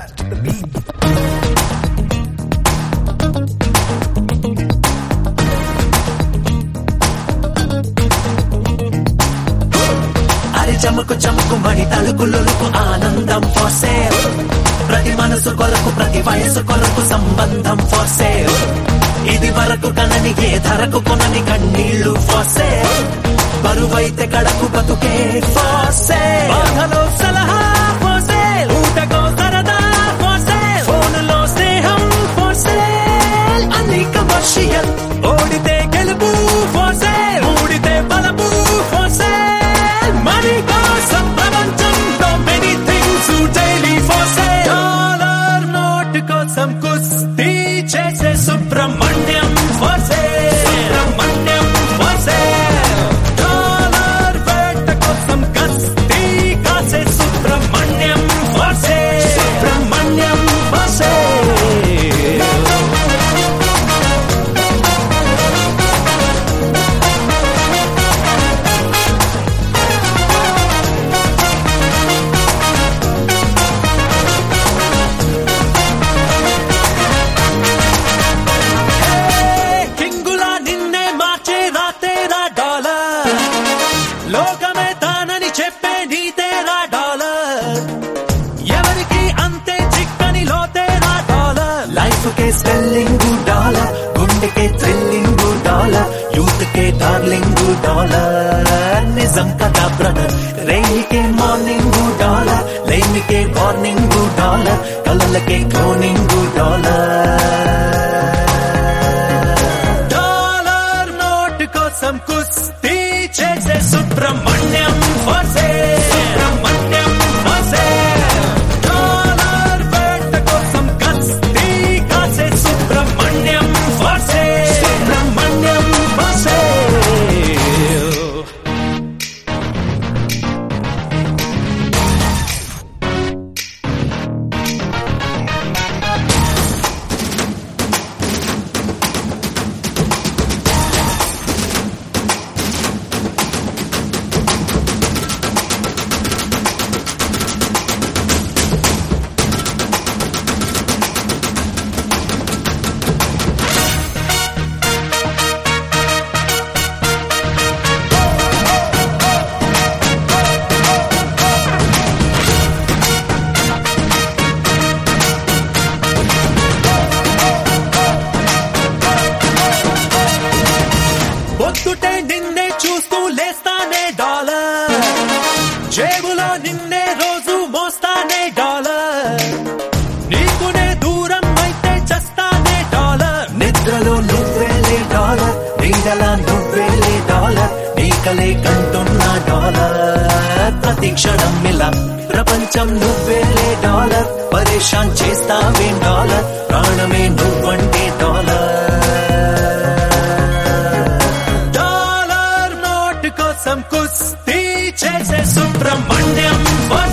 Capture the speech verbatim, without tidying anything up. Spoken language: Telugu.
to the beat. అరే చమకు చమకు మడి తలుకులకు ఆనందం for sale. ప్రతి మనసు కొరకు ప్రతి వయసు కొరకు సంబంధం for sale. ఇది వరకు కనని ఏ ధరకు కొనని కన్నీళ్లు for sale. బరువైతే కడకు బతుకే for sale. బాధలో సలహా for sale. ఊటకో సరదా for sale. ఫోనులో స్నేహం for sale. అన్ని కమర్షియల్. ఓడితే గెలుపు for sale. ఊడితే బలపు for sale. మనీ కోసం ప్రపంచంలో many things daily for sale. Dollar note కోసం కుస్తీ చేసే Subrahmanyam for sale. Subrahmanyam for sale. Dollar వేట కోసం కస్తీ కాసే Subrahmanyam for sale. Subrahmanyam for sale. కింగులా నిన్నే మార్చేదా తేరా డాలర్. లోకమే తానని చెప్పే నీ తేరా డాలర్. ఎవరికి అంతే చిక్కని లో తేరా డాలర్. లైఫ్ కే స్పెల్లింగ్ డాలర్. గుండెకే థ్రిల్లింగ్ డాలర్. యూత్ కే డార్లింగ్ డాలర్. నిజం కదా బ్రదర్. రైలుకే మార్నింగ్ డాలర్. లైన్కే వార్నింగ్ డాలర్. కలలకే క్లోనింగ్ డాలర్. డాలర్ నోట్ కోసం కుస్తీ చేసే Subrahmanyam for sale. Subrahmanyam for sale. Dollar వేట కోసం కస్తీ కాసే Subrahmanyam for sale. Subrahmanyam for sale. పొద్దుటే నిన్నే చూస్తూ లేస్తానే డాలర్. జేబులో నిన్నే రోజు మోస్తానే డాలర్. నీకునే దూరం అయితే చస్తానే డాలర్. నిద్రలో నువ్వేలే డాలర్. నీడలా నువ్వేలే డాలర్. నీకలే కంటున్నా డాలర్. ప్రతి క్షణం ఇలా ప్రపంచం నువ్వేలే డాలర్. పరేషాన్ చేస్తావే డాలర్. ప్రాణమే నువ్వంటే డాలర్. కోసం కుస్తీ చేసే సుబ్రహ్మణ్యం